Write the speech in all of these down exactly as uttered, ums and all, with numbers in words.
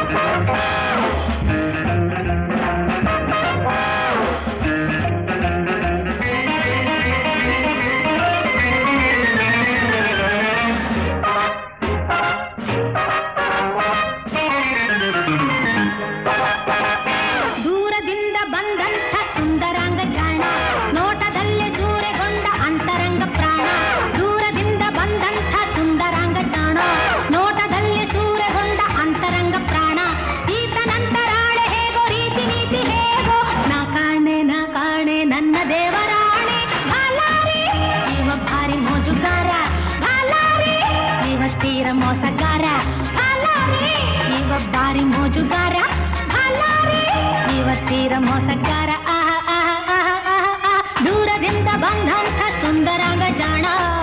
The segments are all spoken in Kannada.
ಮೋಸಗಾರ ಭಾಲಾರಿ ಇವ ಬಾರಿ ಮೋಜುಗಾರ ಭಾಲಾರಿ ಇವ ತೀರ ಮೋಸಗಾರ ಆಹ ಆಹ ಆಹ ಆಹ ಆಹ ದೂರದಿಂದ ಬಂದಂಥ ಸುಂದರಾಂಗ ಜಾಣ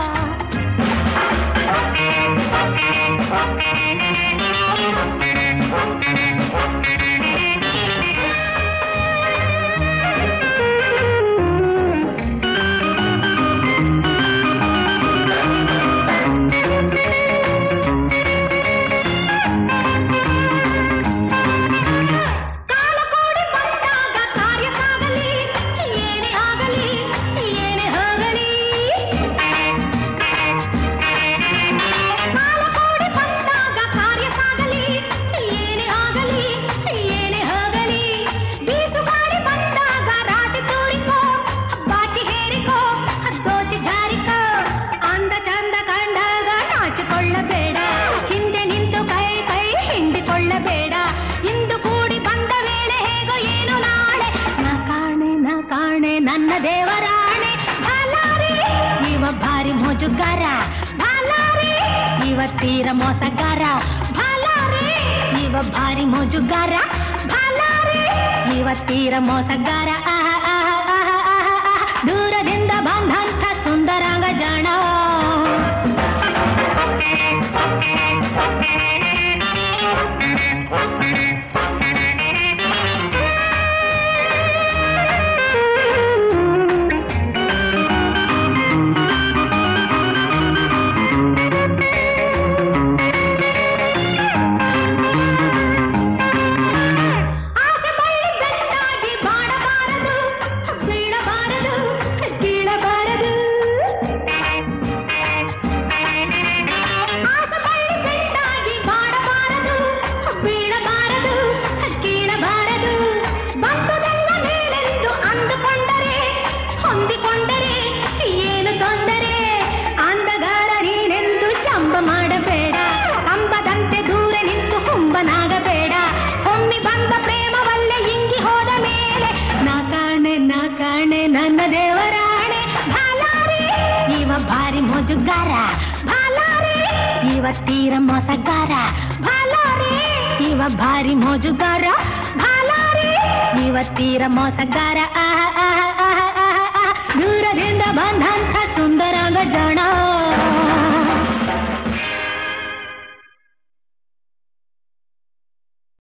ನನ್ನ ದೇವರಾಣೆ ಭಾಲಾರಿ ಇವ ಭಾರಿ ಮೋಜುಗಾರ ಭಾಲಾರಿ ಇವ ತೀರ ಮೋಸಗಾರ ಭಾಲಾರಿ ಇವ ಭಾರಿ ಮೋಜುಗಾರ ಭಾಲಾರಿ ಇವ ತೀರ ಮೋಸಗಾರ ಆಹ ಆಹ ಆಹ ಆಹ ಆಹ ದೂರದಿಂದ ಬಂದಂಥ ಸುಂದರಾಂಗ ಜಾಣ ನನ್ನ ದೇವರಾಣೆ ಭಾಲಾರಿ ಇವ ಭಾರಿ ಮೋಜುಗಾರ ಭಾಲಾರಿ ಇವ ತೀರ ಮೋಸಗಾರ ಭಾಲಾರಿ ಇವ ಭಾರಿ ಮೋಜುಗಾರ ಭಾಲಾರಿ ಇವ ತೀರ ಮೋಸಗಾರ ಆಹ ಆಹ